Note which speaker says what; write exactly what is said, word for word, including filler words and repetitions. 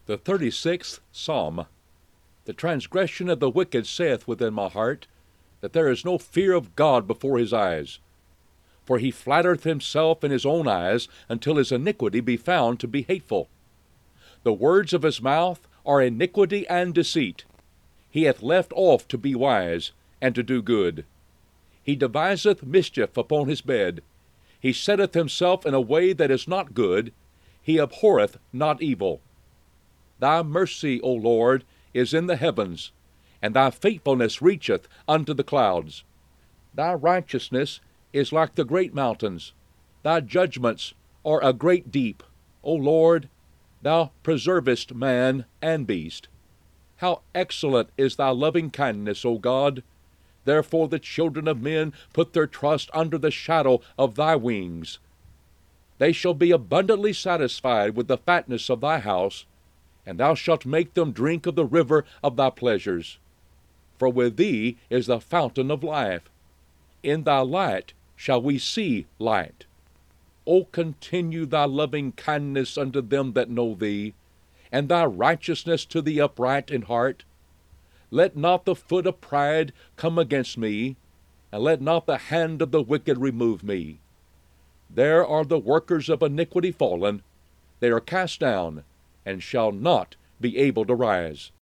Speaker 1: The thirty-sixth Psalm. The transgression of the wicked saith within my heart, that there is no fear of God before his eyes. For he flattereth himself in his own eyes, until his iniquity be found to be hateful. The words of his mouth are iniquity and deceit. He hath left off to be wise, and to do good. He deviseth mischief upon his bed. He setteth himself in a way that is not good. He abhorreth not evil. Thy mercy, O Lord, is in the heavens, and thy faithfulness reacheth unto the clouds. Thy righteousness is like the great mountains. Thy judgments are a great deep. O Lord, thou preservest man and beast. How excellent is thy loving kindness, O God! Therefore the children of men put their trust under the shadow of thy wings. They shall be abundantly satisfied with the fatness of thy house, and thou shalt make them drink of the river of thy pleasures. For with thee is the fountain of life. In thy light shall we see light. O continue thy loving kindness unto them that know thee, and thy righteousness to the upright in heart. Let not the foot of pride come against me, and let not the hand of the wicked remove me. There are the workers of iniquity fallen. They are cast down, and shall not be able to rise.